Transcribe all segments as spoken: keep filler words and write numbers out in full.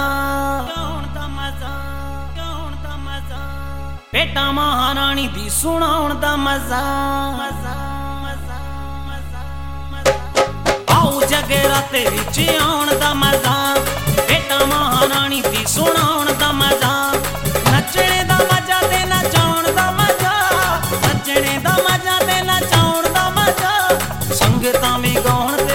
गाउण दा मजा गाउण दा मजा बेटा महारानी दी सुनाउण दा मजा मजा मजा मजा मजा आओ जगराते विच आउण दा मजा बेटा महारानी दी सुनाउण दा मजा नचणे दा मजा ते नचाउण दा मजा नचणे दा मजा ते नचाउण दा मजा संगतां भी गाउण ते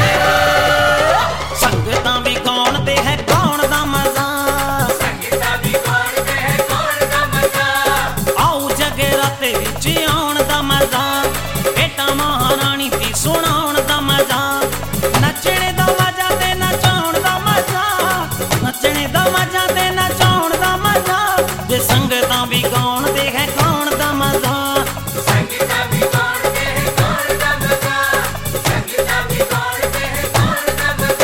संगतां भी गाउण ते है गाउण दा मजा संगतां भी गाउण ते है गाउण दा मजा आओ जगराते विच आउण दा मजा बेटा महारानी दी सुनाउण दा मजा नचणे दा मजा ते नचाउण दा मजा नचणे दा मजा ते नचाउण दा मजा जे संगतां भी गाउण ते है गाउण दा मजा संगतां भी गाउण ते है गाउण दा मजा संगतां भी गाउण ते है गाउण दा मजा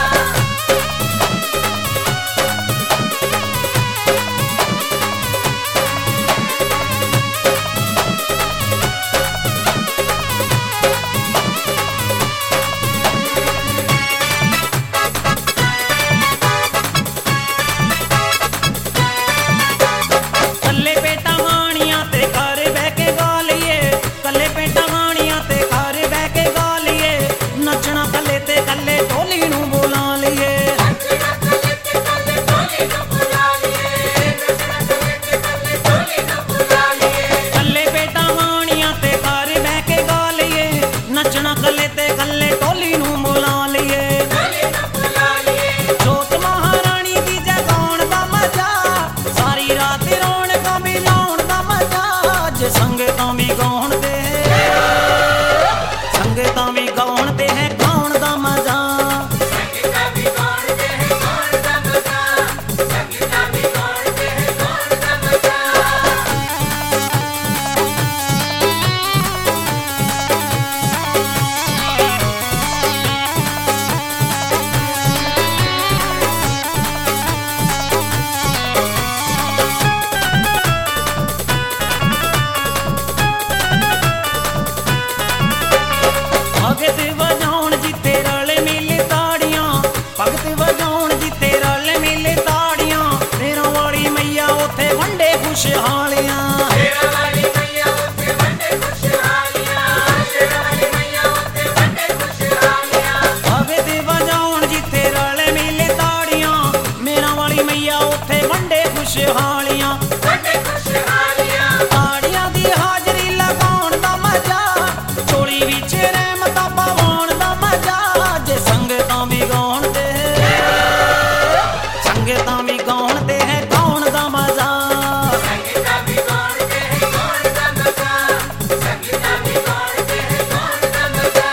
कल्ले पेटा हानियां ते घर बह के गा लिये कल्ले पेटा हानियां ते घर बह के गा लिये नचना कल्ले ते कल्ले ढोली नू बुला लिये नचना कल्ले ते कल्ले ढोली नू बुला लिये नचना कल्ले ते कल्ले ढोली नू बुला लिये कल्ले पेटा हानियां ते घर बह के गा लिये नचना कल्ले ते कल्ले ढोली नू बुला लिये ढोली नू बुला लिये जोत महारानी दी जगाउण दा मजा सारी रात रौनकां भी लाउण दा मजा जे संगतां भी गाउण ते संगतां भी गाउण ते है गाउण दा मजा संगतां भी गाउण ते है गाउण दा मजा संगतां भी गाउण ते है गाउण दा मजा भगत वजाउण जिते रल मिले ताड़ियां भगत वजाउण जिते रल मिले ताड़ियां मेरा वाली मैया उथे वंडे खुशहालियां मेरा वाली मैया उथे वंडे खुशहालियां मेरा वाली मैया उथे वंडे खुशहालियां भगत वजाउण जिते रल मिले ताड़ियां मेरा वाली मैया उथे वंडे खुशहालियां वंडे खुशहालियां ताड़ियां दी हाजरी लगाउण दा मजा चोली विच रहमतां पाउण दा मजा जे संगतां भी गाउण ते संगतां भी गाउण ते है गाउण दा मजा संगतां भी गाउण ते है गाउण दा मजा संगतां भी गाउण ते है गाउण दा मजा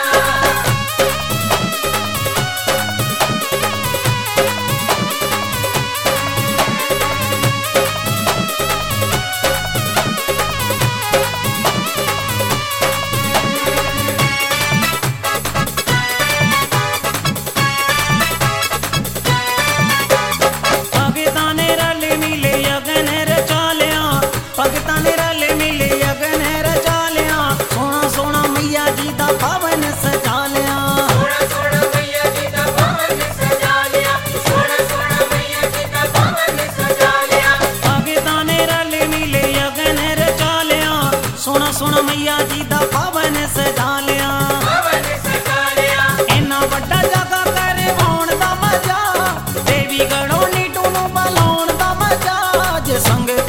भगतां ने रल मिले अगन रचा लिया भगतां ने रल मिले अगन रचा लिया सोना सोना मैया जी दा भवन सजा लिया सोना सोना मैया जी दा भवन सजा लिया सोना सोना मैया जी दा भवन सजा लिया भगतां ने रल मिले अगन रचा लिया सोना सोना मैया जी दा भवन सजा लिया भवन सजा लिया इन्ना वड्डा जगा करवाउण दा मजा देवी गढ़ों नीटू नू बलाउण दा मजा जे संग